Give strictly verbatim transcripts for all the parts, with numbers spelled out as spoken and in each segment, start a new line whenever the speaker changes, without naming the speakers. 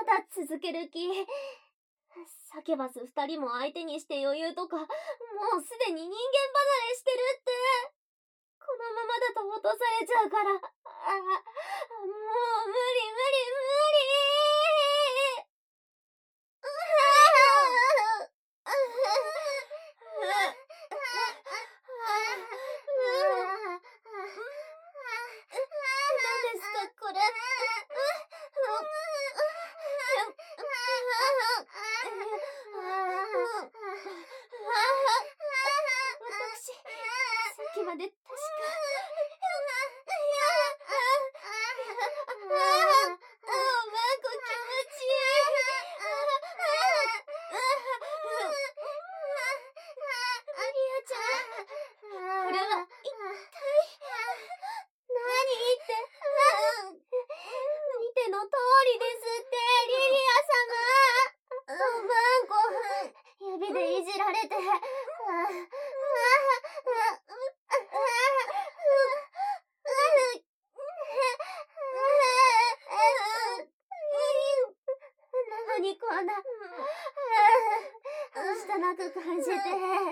だ続ける気。サキュバス二人も相手にして余裕とか、もうすでに人間離れしてるって。このままだと落とされちゃうから。ああ、もう無理無理無理。何ですかこれ。私、さっきまで確か。ああ、マンコ気持ちいい。リアちゃん、これは一体何って。見ての通りですって、リリア様。マンコ、指でいじられて。何こんな、汚く感じて。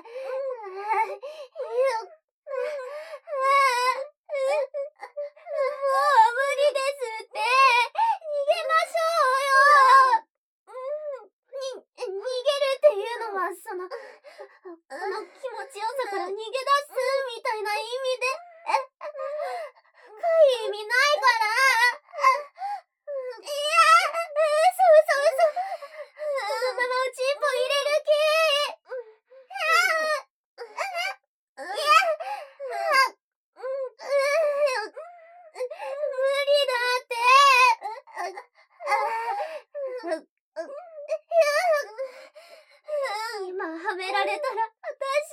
その、この気持ちよさから逃げ出すみたいな意味で、深い意味ないから。いや、嘘嘘嘘。このままおちんぽ入れる気。いや、無理だって。今はめられたら、私、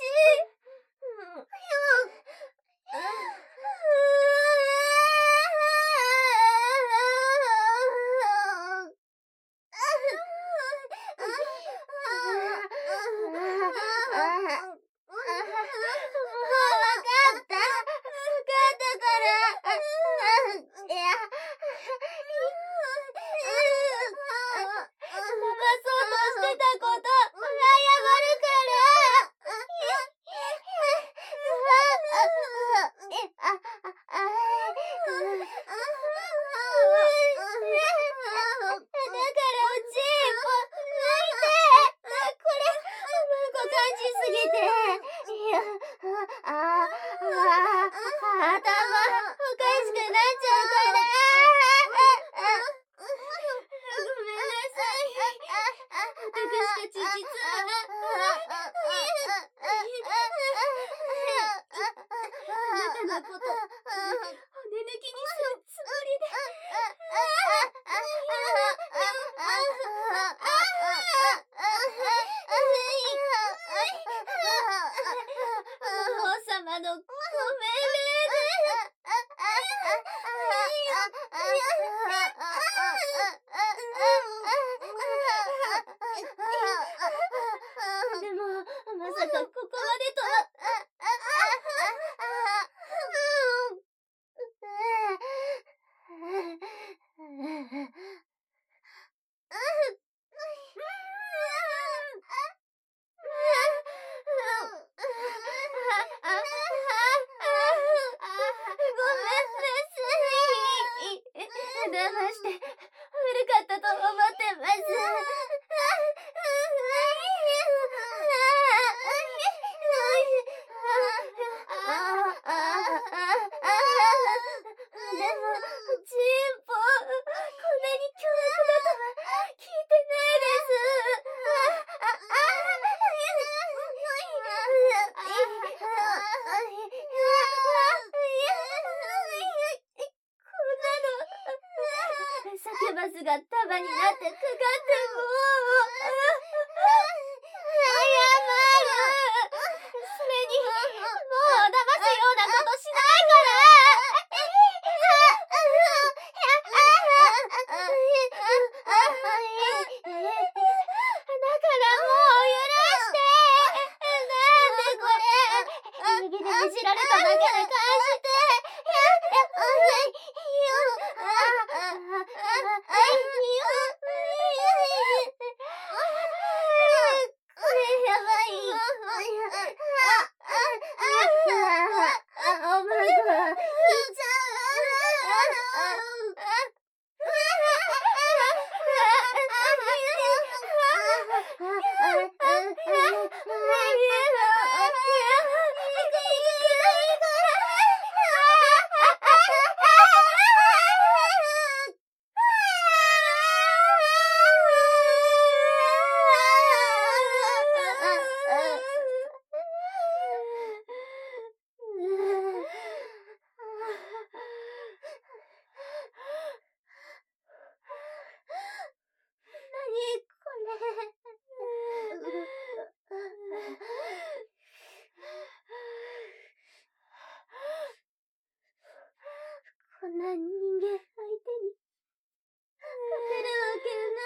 そんな人間相手に、勝てるわ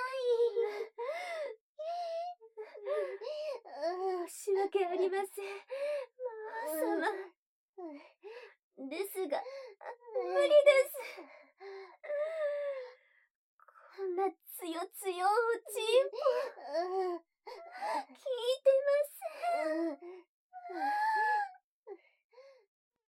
けない。申し訳ありません、魔王様。ですが、無理です。